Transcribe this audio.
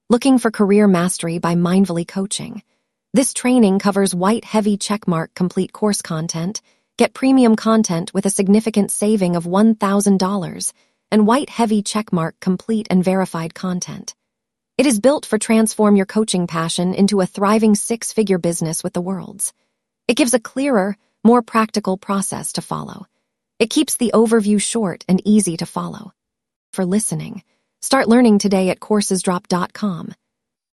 Looking for career mastery by Mindfully Coaching. This training covers white heavy checkmark complete course content, get premium content with a significant saving of $1,000, and white heavy checkmark complete and verified content. It is built for transform your coaching passion into a thriving six-figure business with the world's. It gives a clearer, more practical process to follow. It keeps the overview short and easy to follow. For listening, start learning today at coursesdrop.com.